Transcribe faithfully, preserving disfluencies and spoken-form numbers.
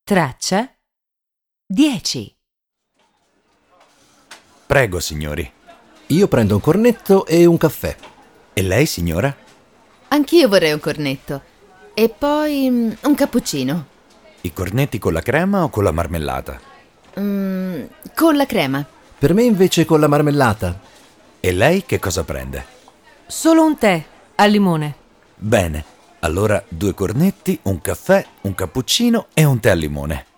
Traccia dieci. Prego, signori. Io prendo un cornetto e un caffè. E lei, signora? Anch'io vorrei un cornetto. E poi mm, un cappuccino. I cornetti con la crema o con la marmellata? Mm, con la crema. Per me invece con la marmellata. E lei che cosa prende? Solo un tè al limone. Bene, allora due cornetti, un caffè, un cappuccino e un tè al limone.